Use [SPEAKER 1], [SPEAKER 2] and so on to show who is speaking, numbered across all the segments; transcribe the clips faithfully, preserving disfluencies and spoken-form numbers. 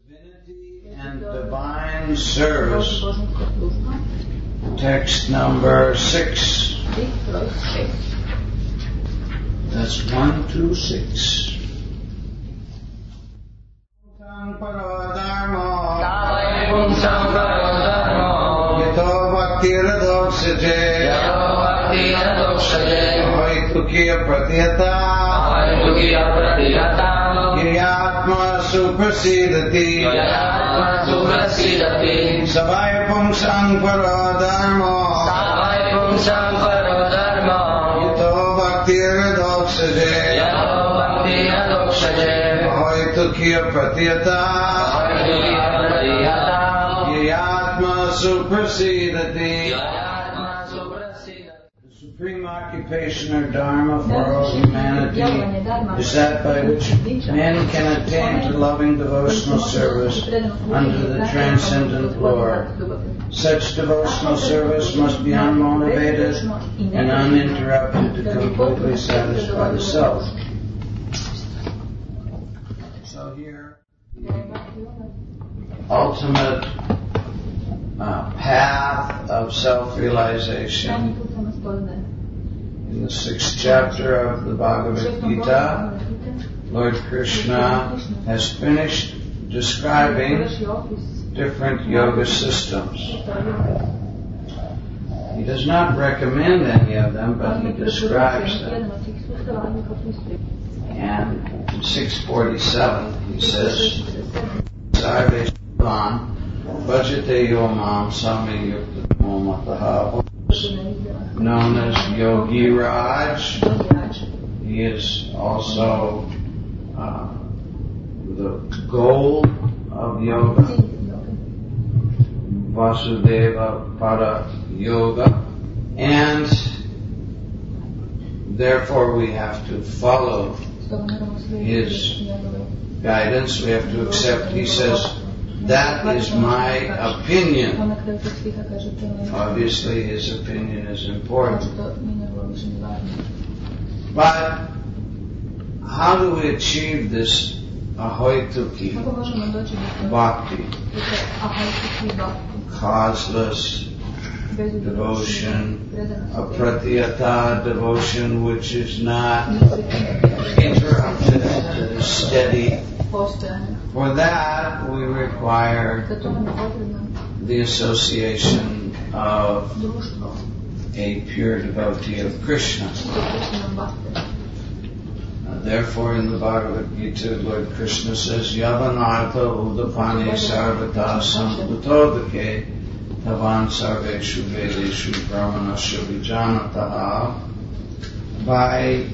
[SPEAKER 1] Divinity and Divine Service, text number six. That's one, two, six. Suprasidati Savaya Pumsang Paro Dharma Savaya Pumsang Paro Dharma Yato Bhaktir Doksaje Yato Bhaktir Doksaje Hoitu Kiya Pratyata Yayatma Suprasidati. The supreme occupation or dharma for all humanity is that by which men can attain to loving devotional service under the transcendent Lord. Such devotional service must be unmotivated and uninterrupted to completely satisfy the self. So here, the ultimate uh, path of self-realization. In the sixth chapter of the Bhagavad Gita, Lord Krishna has finished describing different yoga systems. He does not recommend any of them, but he describes them. And in six forty-seven he says, Sarve Shivan, Bhajate Yomam Sami Yuktamo Mataha, known as Yogi Raj. He is also uh, the goal of yoga, Vasudeva Pada Yoga, and therefore we have to follow his guidance. We have to accept. He says, that is my opinion. Obviously, his opinion is important. But how do we achieve this ahoituki bhakti, causeless devotion, a pratyata devotion which is not interrupted, it is steady? For that, we require the association of a pure devotee of Krishna. Uh, therefore, in the Bhagavad Gita, Lord Krishna says, Yavanartha udapani sarvata samutodake tavan sarveshu vedeshu brahmanasya vijanataha. By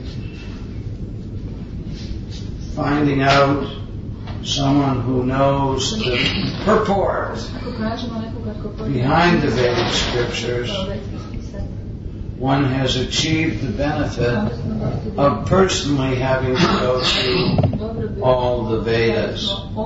[SPEAKER 1] finding out someone who knows the purport behind the Vedic scriptures, one has achieved the benefit of personally having to go through all the Vedas.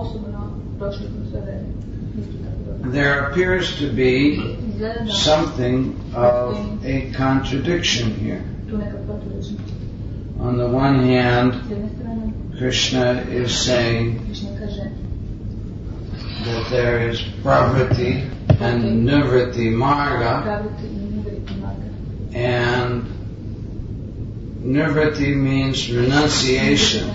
[SPEAKER 1] There appears to be something of a contradiction here. On the one hand, Krishna is saying that there is pravriti and nivritti marga, and nivritti means renunciation,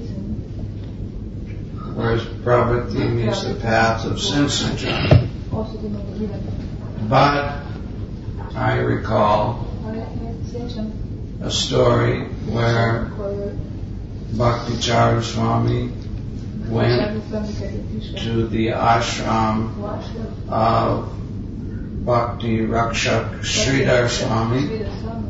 [SPEAKER 1] whereas pravriti means the path of sense enjoyment. But I recall a story where Bhakticharya Swami went to the ashram of Bhakti Rakshak Sridhar Swami,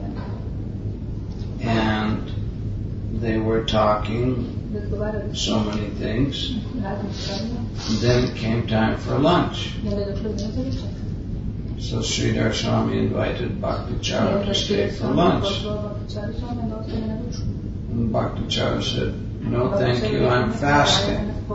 [SPEAKER 1] and they were talking so many things. And then it came time for lunch. So Sridhar Swami invited Bhakticharya to stay for lunch. And Bhakticharya said, no thank you, I'm fasting.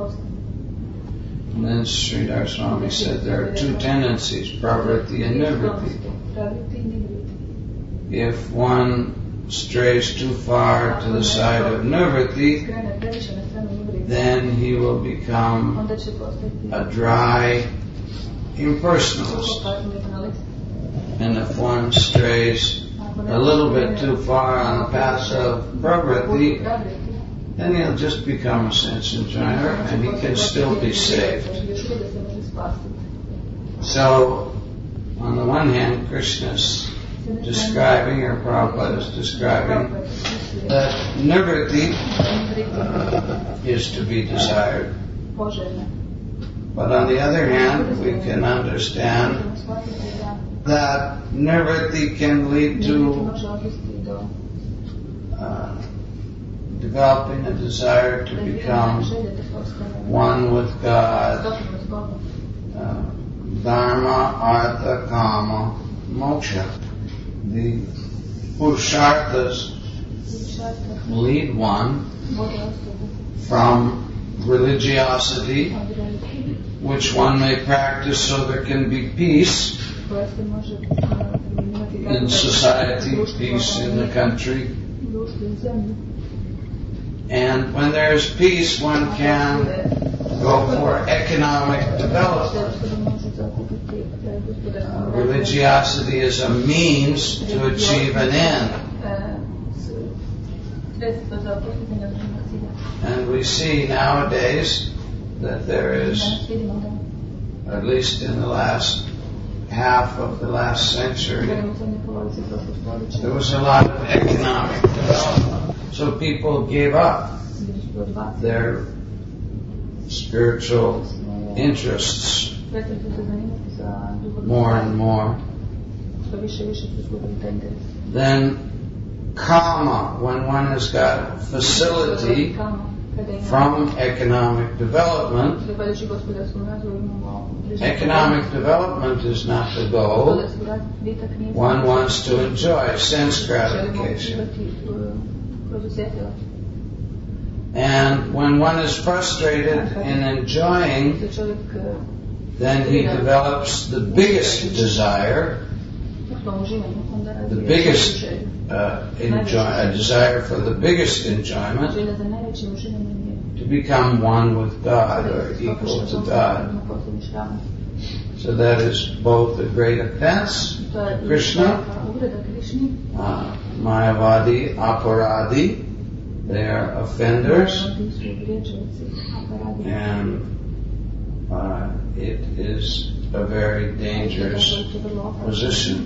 [SPEAKER 1] And then Sridhar Swami said, there are two tendencies, pravriti and nivritti. If one strays too far to the side of nirvati, then he will become a dry impersonalist. And if one strays a little bit too far on the path of pravriti, then he'll just become a sense enjoyer and he can still be saved. So, on the one hand, Krishna's describing, or Prabhupada is describing, that nirvati uh, is to be desired. But on the other hand, we can understand that nirvati can lead to uh, developing a desire to become one with God, uh, dharma, artha, kama, moksha. The purusharthas lead one from religiosity, which one may practice so there can be peace in society, peace in the country. And when there is peace, one can go for economic development. Uh, religiosity is a means to achieve an end. And we see nowadays that there is, at least in the last half of the last century, there was a lot of economic development. So people gave up their spiritual interests more and more. Then karma, when one has got facility from economic development, economic development is not the goal. One wants to enjoy sense gratification. And when one is frustrated in enjoying, then he develops the biggest desire, the biggest uh, enjoy, a desire for the biggest enjoyment, to become one with God or equal to God. So that is both a great offense to Krishna, uh, Mayavadi, Aparadi. They are offenders, and uh, it is a very dangerous position.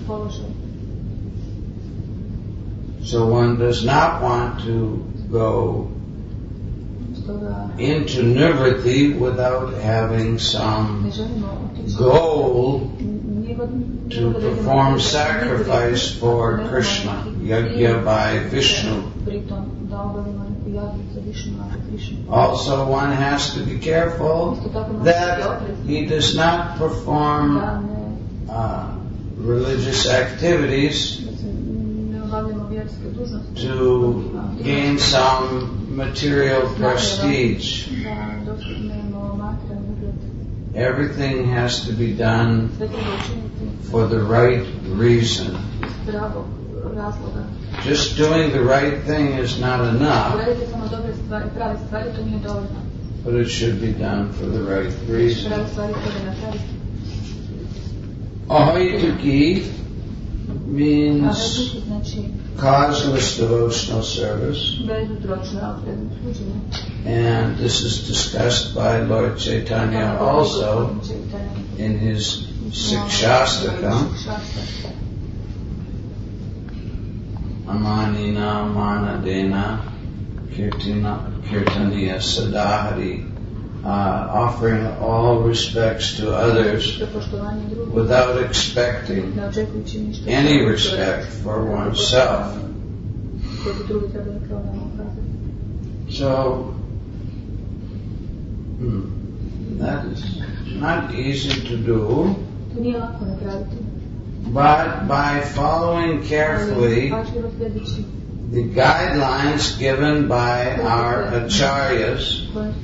[SPEAKER 1] So one does not want to go into nirvati without having some goal to perform sacrifice for Krishna, yajna by Vishnu. Also, one has to be careful that he does not perform uh, religious activities to gain some material prestige. Everything has to be done for the right reason. Just doing the right thing is not enough, but it should be done for the right reason. Ahituki means causeless devotional service, and this is discussed by Lord Chaitanya also in his Sikshastakam. Amanina manadena kirtaniya sadahari, uh, offering all respects to others without expecting any respect for oneself. So, hmm, that is not easy to do. But by following carefully the guidelines given by our acharyas,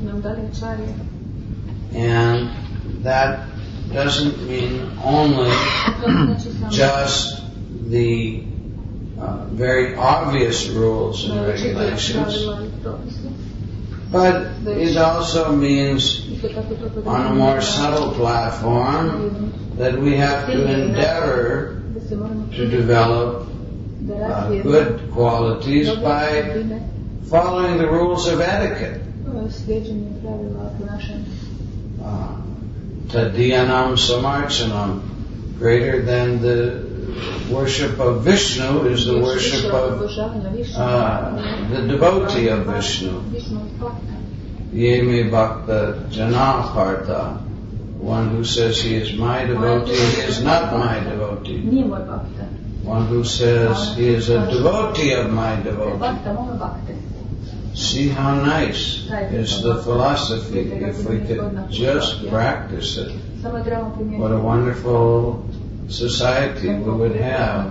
[SPEAKER 1] and that doesn't mean only just the uh, very obvious rules and regulations, but it also means on a more subtle platform that we have to endeavor to develop uh, good qualities by following the rules of etiquette. Uh, Tadyanam samarchanam, greater than the worship of Vishnu is the worship of uh, the devotee of Vishnu. Ye me bhakta jana partha. One who says he is my devotee is not my devotee. One who says he is a devotee of my devotee. See how nice is the philosophy if we could just practice it. What a wonderful society we would have,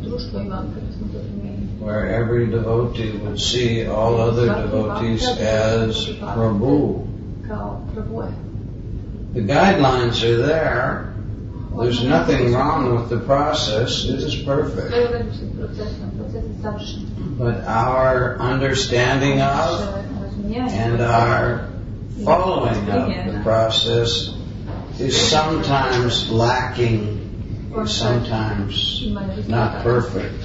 [SPEAKER 1] where every devotee would see all other devotees as Prabhu. The guidelines are there. There's nothing wrong with the process. It is perfect. But our understanding of and our following of the process is sometimes lacking, is sometimes not perfect.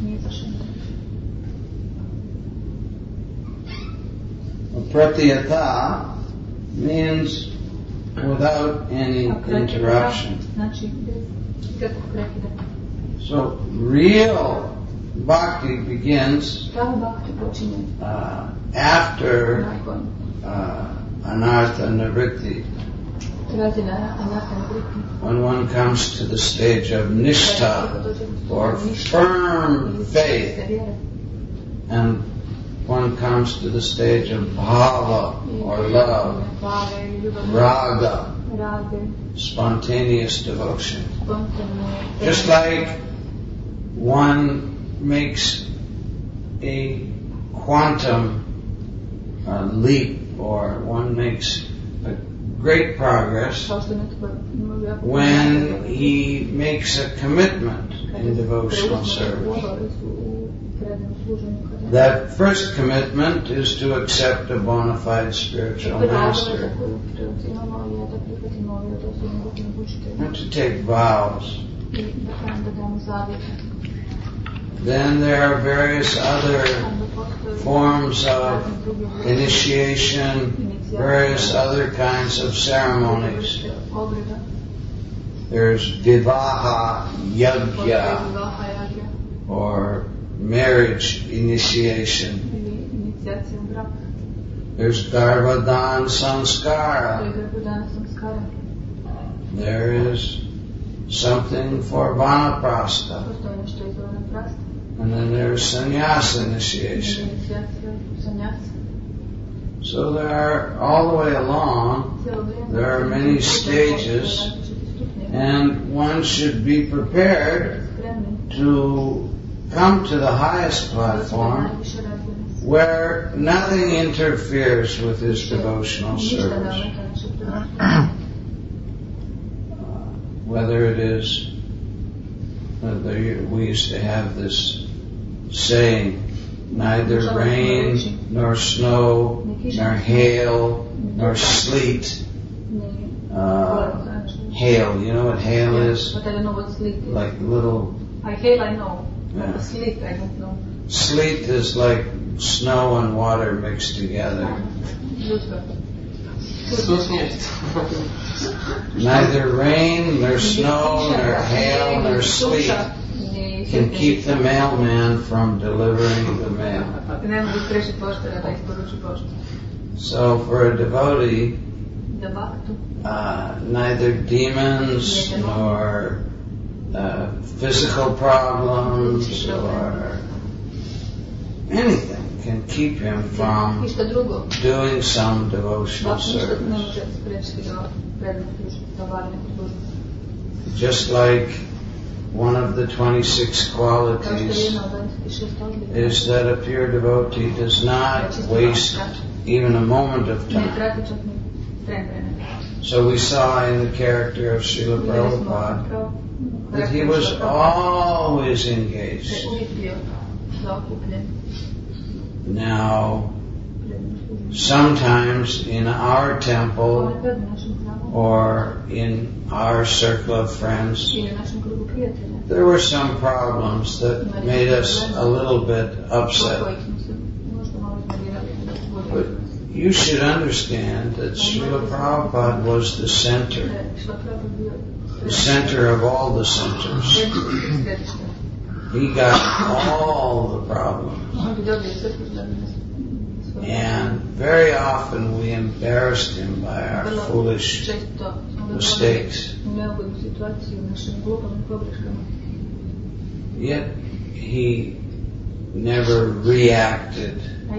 [SPEAKER 1] Pratyata means without any interruption. So real bhakti begins uh, after uh, anartha nivritti. When one comes to the stage of nishtha, or firm faith, and one comes to the stage of bhava, or love, raga, spontaneous devotion. Just like one makes a quantum uh, leap, or one makes a great progress when he makes a commitment in devotional service. That first commitment is to accept a bona fide spiritual master, and to take vows. Then there are various other forms of initiation, various other kinds of ceremonies. There's vivaha yajna, or marriage initiation. There's Garbhadan Sanskara. There is something for Vanaprastha. And then there's sannyasa initiation. So there are, all the way along, there are many stages, and one should be prepared to come to the highest platform where nothing interferes with his devotional service. uh, whether it is, whether we used to have this saying, neither rain, nor snow, nor hail, nor sleet. Uh, hail, you know what hail is?
[SPEAKER 2] But I don't know what sleet is.
[SPEAKER 1] Like little...
[SPEAKER 2] I hail, I know.
[SPEAKER 1] Yeah.
[SPEAKER 2] But sleet, I don't know.
[SPEAKER 1] Sleet is like snow and water mixed together. Neither rain, nor snow, nor hail, nor sleet can keep the mailman from delivering the mail. So for a devotee, uh, neither demons nor uh, physical problems or anything can keep him from doing some devotional service. Just like one of the twenty-six qualities is that a pure devotee does not waste even a moment of time. So we saw in the character of Srila Prabhupada that he was always engaged. Now, sometimes in our temple or in our circle of friends, there were some problems that made us a little bit upset. But you should understand that Srila Prabhupada was the center, the center of all the centers. He got all the problems. And very often we embarrassed him by our foolish mistakes. Yet he never reacted.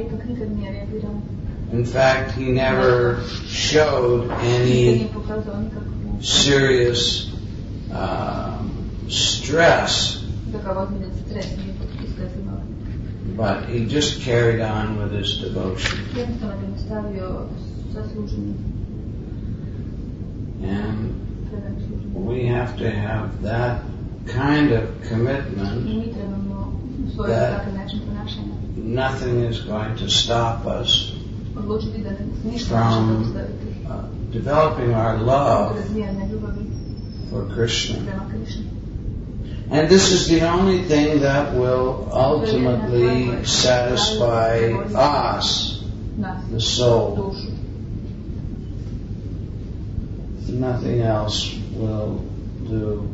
[SPEAKER 1] In fact, he never showed any serious uh, stress. But he just carried on with his devotion. And we have to have that kind of commitment that nothing is going to stop us from uh, developing our love for Krishna. And this is the only thing that will ultimately satisfy us, the soul. Nothing else will do.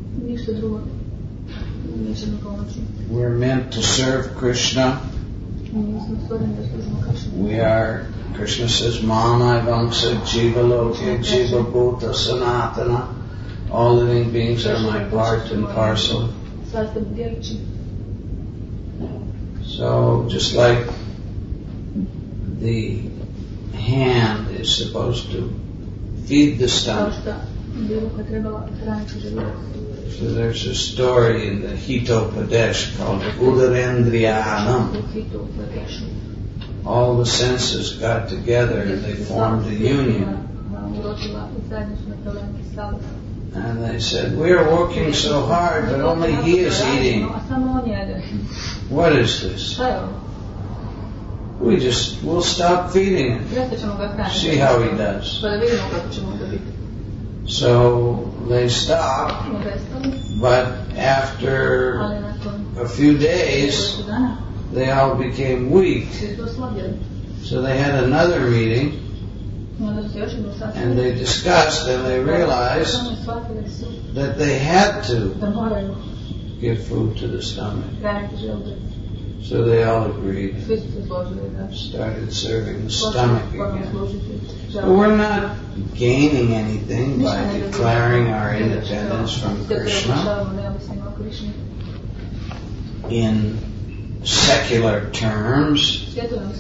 [SPEAKER 1] We're meant to serve Krishna. We are, Krishna says, Mama Vamsa Jiva Loke Jiva Bhuta Sanatana. All living beings are my part and parcel. So just like the hand is supposed to feed the stomach. So there's a story in the Hitopadesh called Udarendriyanam. All the senses got together and they formed a union. And they said, we are working so hard, but only he is eating. What is this? We just, we'll stop feeding him. See how he does. So they stopped, but after a few days, they all became weak. So they had another meeting. And they discussed and they realized that they had to give food to the stomach. So they all agreed, started serving the stomach again. So we're not gaining anything by declaring our independence from Krishna. In secular terms,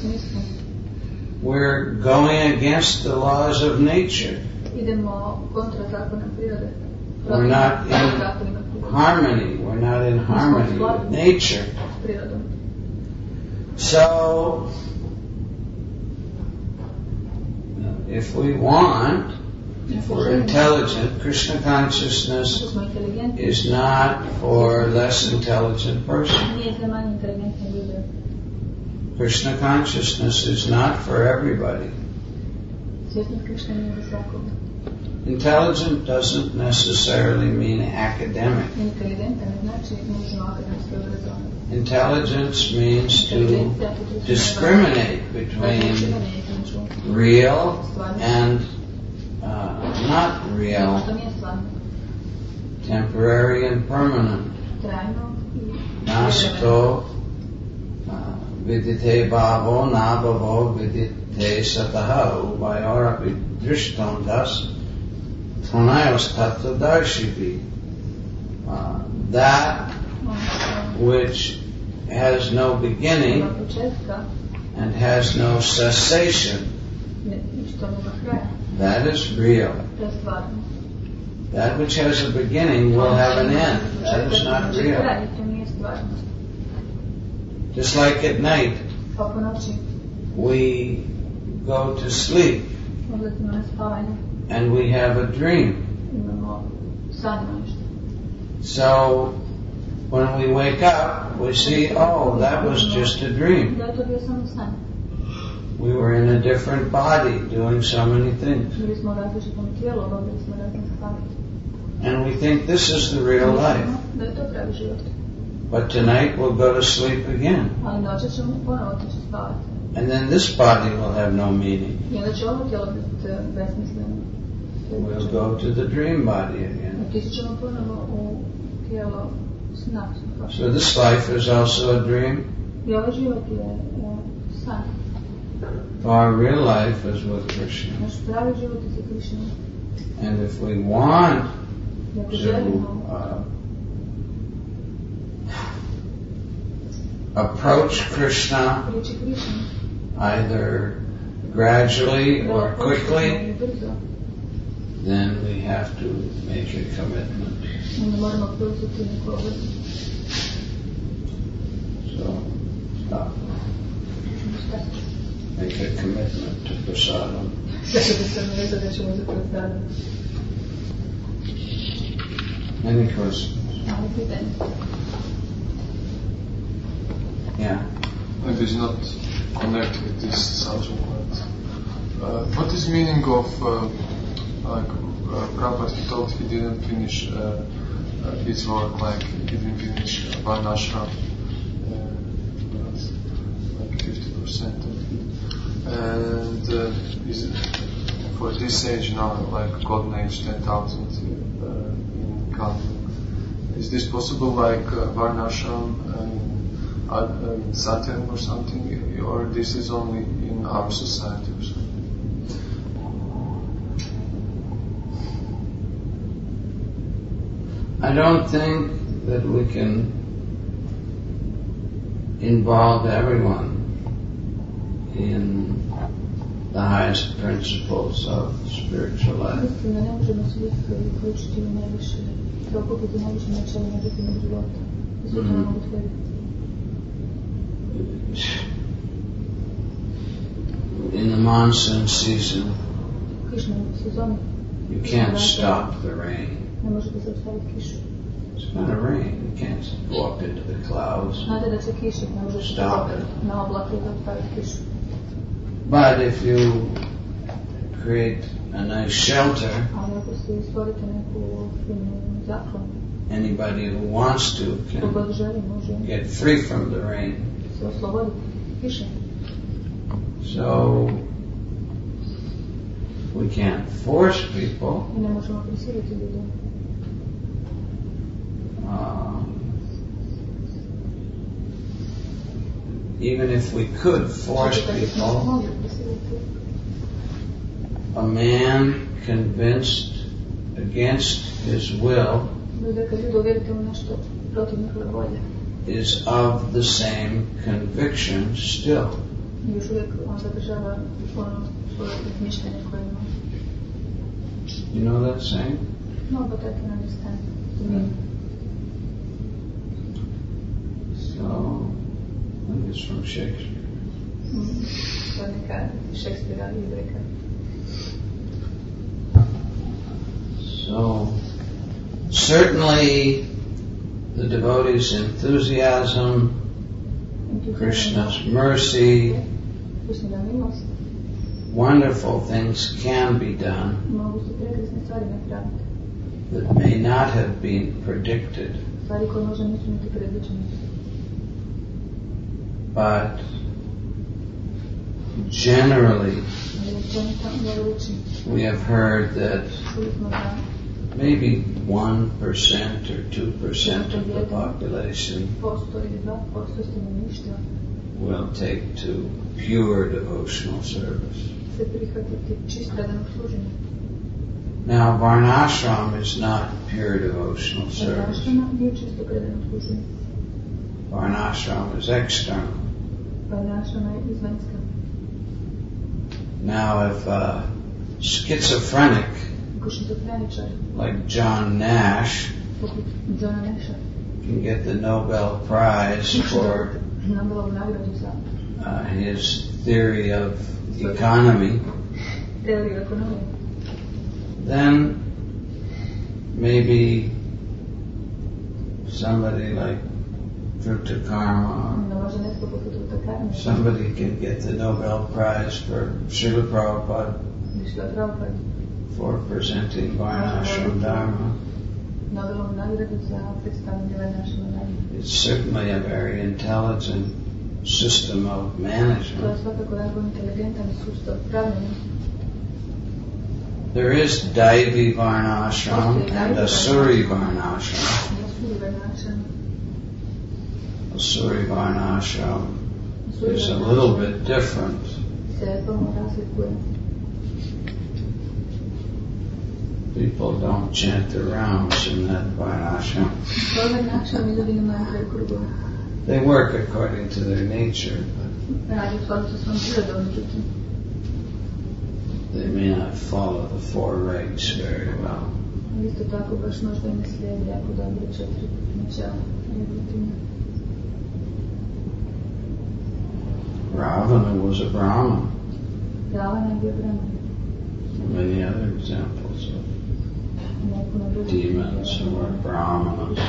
[SPEAKER 1] we're going against the laws of nature. We're not in harmony. We're not in harmony with nature. So, if we want, if we're intelligent, Krishna consciousness is not for a less intelligent person. Krishna consciousness is not for everybody. Intelligent doesn't necessarily mean academic. Intelligence means to discriminate between real and uh, not real, temporary and permanent. Nasato vidite bhavo nabhavo vidite sataha ubayorapi drishtondas thanayos tattva darshivi. That which has no beginning and has no cessation, that is real. That which has a beginning will have an end. That is not real. Just like at night, we go to sleep and we have a dream. So when we wake up, we see, oh, that was just a dream. We were in a different body doing so many things. And we think this is the real life. But tonight we'll go to sleep again. And then this body will have no meaning. We'll go to the dream body again. So this life is also a dream. Our real life is with Krishna. And if we want to uh, approach Krishna either gradually or quickly, then we have to make a commitment. So, stop. Make a commitment to prasadam. Any questions? Yeah.
[SPEAKER 3] Maybe it's not connected with this subject, but uh, what is the meaning of uh, like uh, Prabhupada, he told he didn't finish uh, uh, his work, like he didn't finish uh, Varnashram, uh, like fifty percent of it. And uh, is it, for this age now, like golden age ten thousand uh, in Kali, is this possible like uh, Varnashram and uh, in Saturn or something, or this is only in our society or something?
[SPEAKER 1] I don't think that we can involve everyone in the highest principles of spiritual life. Mm. In the monsoon season, you can't stop the rain. It's going to rain. You can't walk into the clouds. Stop it. But if you create a nice shelter, anybody who wants to can get free from the rain. So we can't force people. Um, even if we could force people, a man convinced against his will is of the same conviction still. You know that saying?
[SPEAKER 2] No, but I can understand.
[SPEAKER 1] Mm. So, I think it's from Shakespeare.
[SPEAKER 2] Mm.
[SPEAKER 1] So, certainly the devotee's enthusiasm, Krishna's mercy, wonderful things can be done that may not have been predicted. But generally, we have heard that maybe one percent or two percent of the population will take to pure devotional service. Now, Varnashram is not pure devotional service. Varnashram is external. Now, if a schizophrenic like John Nash can get the Nobel Prize for uh, his theory of economy, then maybe somebody like Ruta Karma, somebody can get the Nobel Prize for Srila Prabhupada for presenting Varnashram Dharma. It's certainly a very intelligent system of management. There is Daivi Varnashram and Asuri Varnashram. Asuri Varnashram is a little bit different. People don't chant the rounds in that Varnashram. They work according to their nature, but they may not follow the four regs very well. Ravana was a Brahman. Many other examples of demons who are Brahmanas.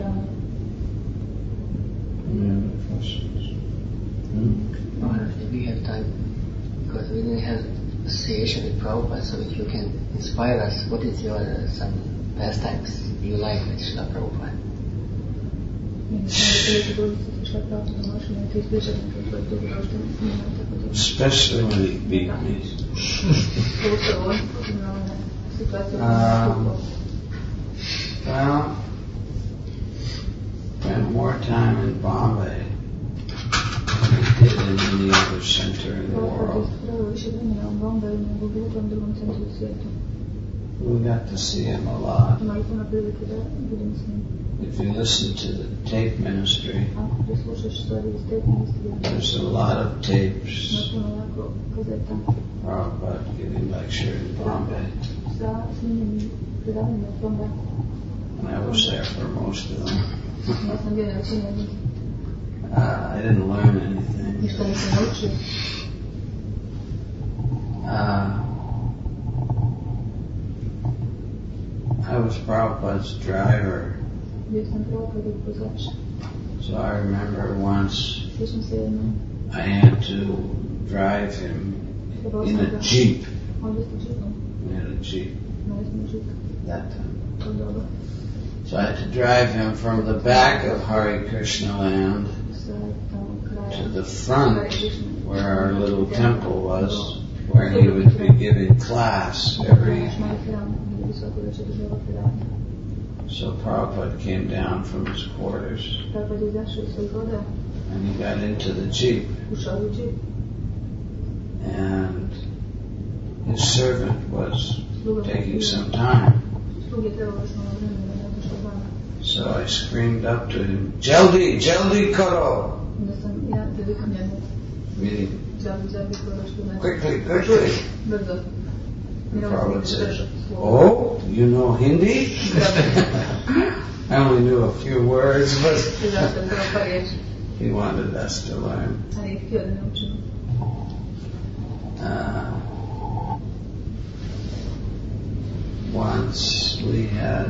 [SPEAKER 1] Any other questions? Hmm?
[SPEAKER 4] We have time because we didn't have association with Prabhupada, so if you can inspire us, what is your uh, some pastimes you like with Srila Prabhupada?
[SPEAKER 1] Especially when he beat me. um, well, spent more time in Bombay than he did in any other center in the world. We got to see him a lot. If you listen to the tape ministry, there's a lot of tapes. Prabhupada giving lecture in Bombay. And I was there for most of them. uh, I didn't learn anything. Uh, I was Prabhupada's driver. So I remember once I had to drive him in a Jeep. We had a Jeep that time. So I had to drive him from the back of Hare Krishna land to the front where our little temple was, where he would be giving class every evening. So Prabhupada came down from his quarters and he got into the Jeep, and his servant was taking some time. So I screamed up to him, Jaldi, Jaldi karo! Meaning, quickly, quickly! And Prabhupada says, oh, you know Hindi? I only knew a few words, but he wanted us to learn. Uh, once we had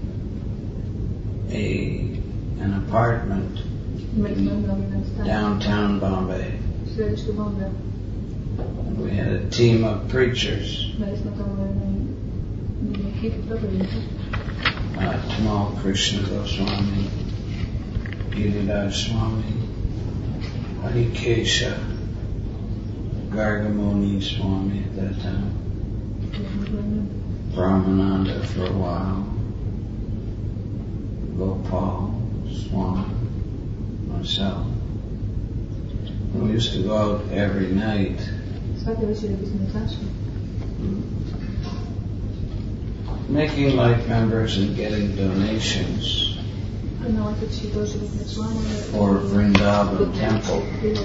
[SPEAKER 1] a an apartment in downtown Bombay. And we had a team of preachers. Uh, Tamal Krishna Goswami, Giridhar Swami, Harikesha, Gargamuni Swami at that time, Brahmananda for a while, Gopal Swami, myself. And we used to go out every night. Making life members and getting donations for Vrindavan Temple.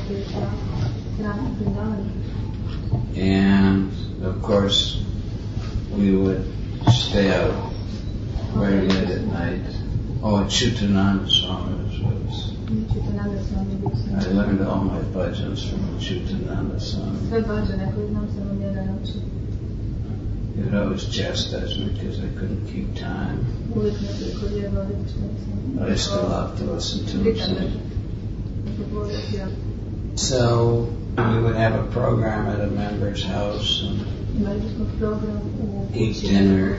[SPEAKER 1] And of course, we would stay out very late at night. Oh, Chutananda Swami was with us. I learned all my bhajans from Chutananda Swami. He could always chastise me because I couldn't keep time. But I still love to listen to him sing. So we would have a program at a member's house and eat dinner.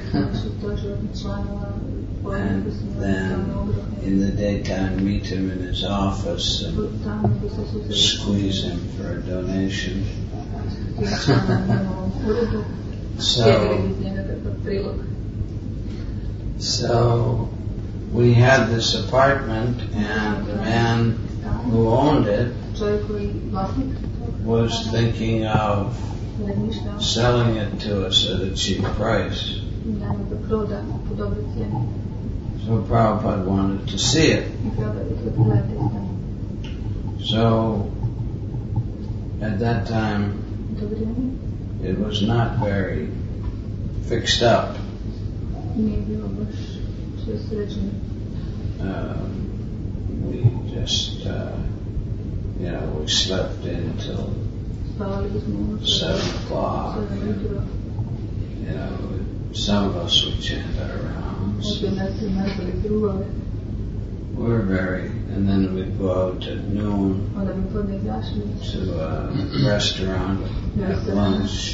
[SPEAKER 1] And then in the daytime meet him in his office and squeeze him for a donation. so, so we had this apartment, and the man who owned it was thinking of selling it to us at a cheap price. So Prabhupada wanted to see it. So at that time it was not very fixed up. Um, we just, uh, you know, we slept in till seven o'clock. You know, some of us would chant our rounds. We were very, and then we'd go out at noon to a restaurant, have lunch.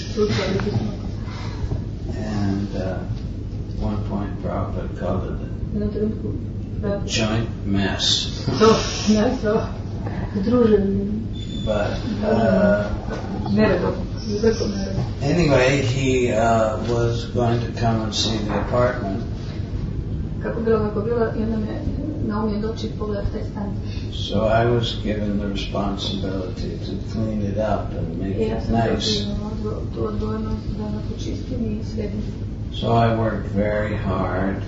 [SPEAKER 1] And uh, at one point Prabhupada called it a joint mess. But uh, anyway, he uh, was going to come and see the apartment. So I was given the responsibility to clean it up and make it nice. So I worked very hard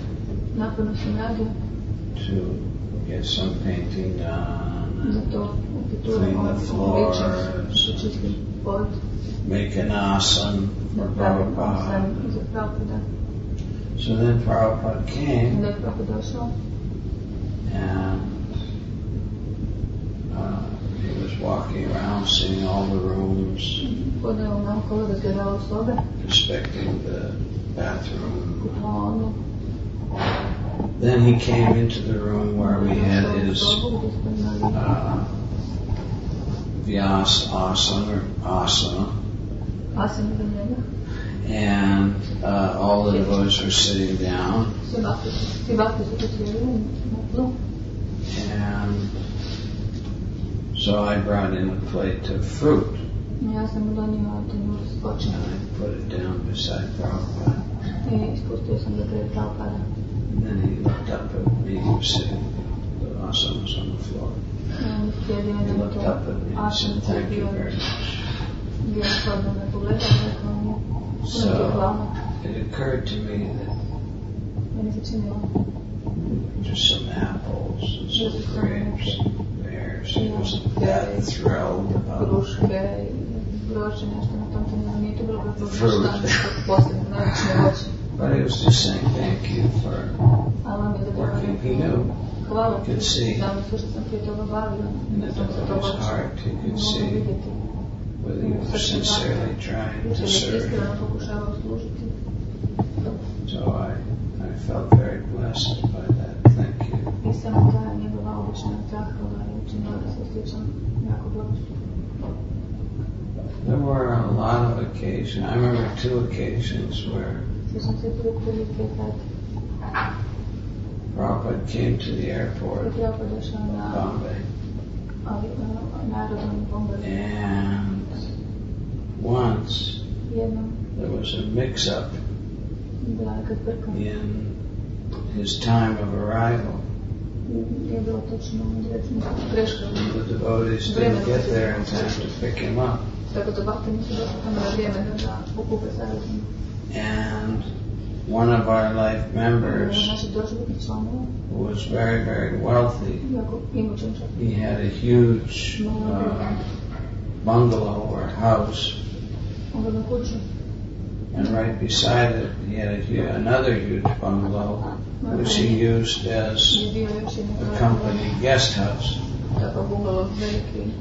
[SPEAKER 1] to get some painting done, clean the floors, make an asana for Prabhupada. So then Prabhupada came, and uh, he was walking around seeing all the rooms, inspecting the bathroom. Then he came into the room where we had his uh, Vyas asana, or asana. And uh, all the devotees were sitting down. And so I brought in a plate of fruit. And I put it down beside Prabhupada. And then he looked up at me, he was sitting, the asana was on the floor. He looked up at me and said, "Thank you very much." So it occurred to me that just some apples and some grapes and pears. He wasn't that thrilled about the fruit. But he was just saying thank you for working. He knew. He could see. In the devotee's heart, he could see whether you were sincerely trying to serve. So I, I felt very blessed by that. Thank you. There were a lot of occasions. I remember two occasions where Prabhupada came to the airport of Bombay. And once there was a mix-up in his time of arrival. The devotees didn't get there in time to pick him up. And one of our life members who was very, very wealthy, he had a huge uh, bungalow or house, and right beside it he had a hu- another huge bungalow which he used as a company guest house.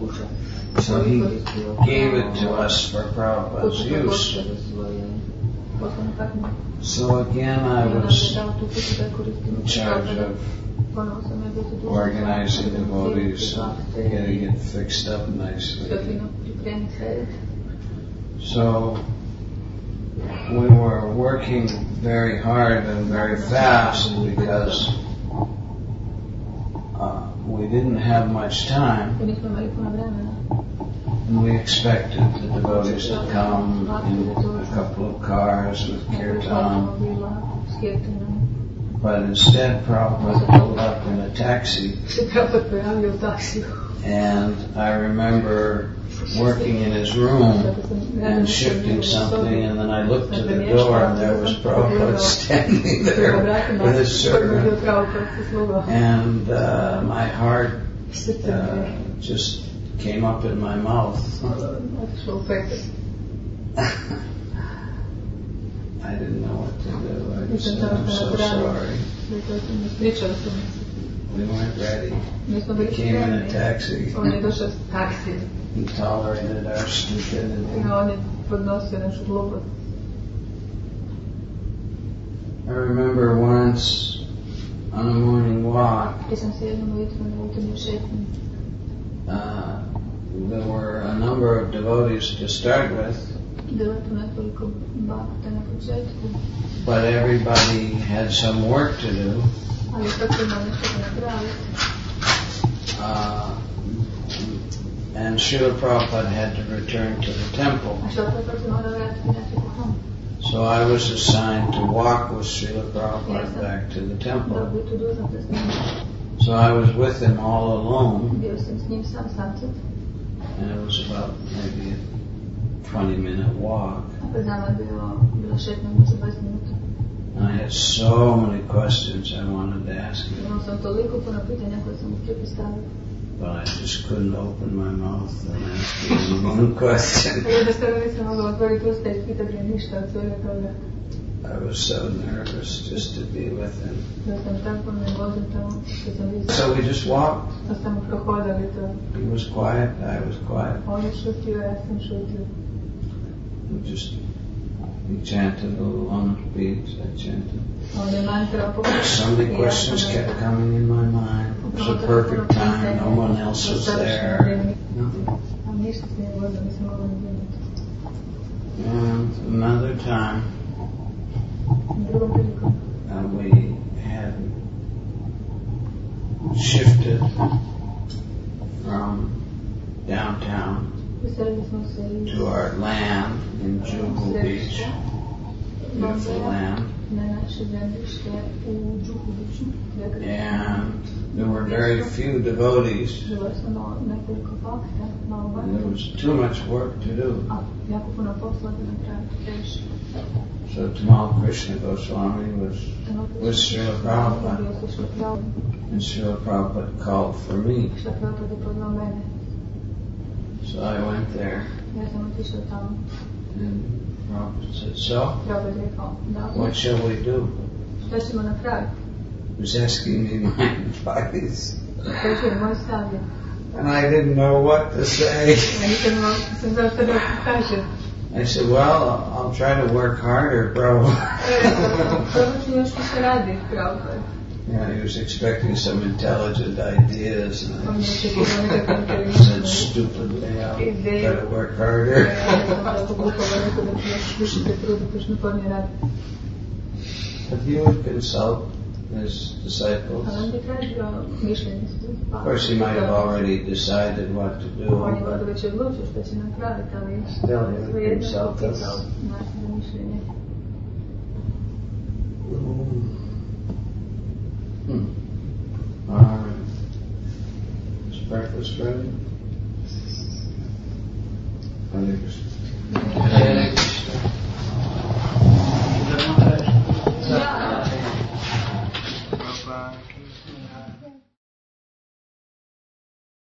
[SPEAKER 1] So he gave it to us for Prabhupada's use.
[SPEAKER 2] poslovni partner.
[SPEAKER 1] So again, I
[SPEAKER 2] I onda
[SPEAKER 1] was
[SPEAKER 2] je dao tu putu da je koristim
[SPEAKER 1] in charge of
[SPEAKER 2] ponovo sam ja bio zadužen
[SPEAKER 1] organizing devotees and getting it fixed up
[SPEAKER 2] sve
[SPEAKER 1] nicely.
[SPEAKER 2] fino pripremiti srediti.
[SPEAKER 1] So we were working very hard and very fast because uh, we didn't have much time,
[SPEAKER 2] I nismo imali puno vremena.
[SPEAKER 1] and we expected the devotees to come in a couple of cars with kirtan.
[SPEAKER 2] Automobila s kirtanom.
[SPEAKER 1] But instead, Prabhupada pulled up in a taxi,
[SPEAKER 2] Se Prabhupada pojavio u taksiju.
[SPEAKER 1] and I remember working in his room and shifting something, and then I looked to the door, and there was Prabhupada standing there with his servant, and uh, my heart uh, just came up in my mouth. I didn't know what to do. I just said, I'm so sorry. We weren't ready. He came in a taxi. He tolerated our stupidity. I remember once on a morning walk, uh, there were a number of devotees to start with, but everybody had some work to do. Uh, and Srila Prabhupada had to return to the temple. So I was assigned to walk with Srila Prabhupada back to the temple. So I was with him all alone, and it was about maybe a twenty minute walk. And I had so many questions I wanted to ask him, but I just couldn't open my mouth and ask him one question. I was so nervous just to be with him. So we just walked. He was quiet, I was quiet. We just, we chanted a little on the beach, I chanted. So many questions kept coming in my mind. It was a perfect time, no one else was there. And another time, uh, we had shifted from downtown to our land in Juhu Beach, beautiful land. And there were very few devotees, and there was too much work to do. So Tamal Krishna Goswami was with Srila Prabhupada, and Srila Prabhupada called for me. So I went there, and Prabhupada said, so, what shall we do? He was asking me my advice. And I didn't know what to say. I said, well, I'll try to work harder, bro. Yeah, he was expecting some intelligent ideas, and I said stupidly, I'll try to work harder. But he would consult his disciples. Of course, he might have already decided what to do, but still he would consult us. Hmm. All right. Is breakfast ready? Hare Krishna.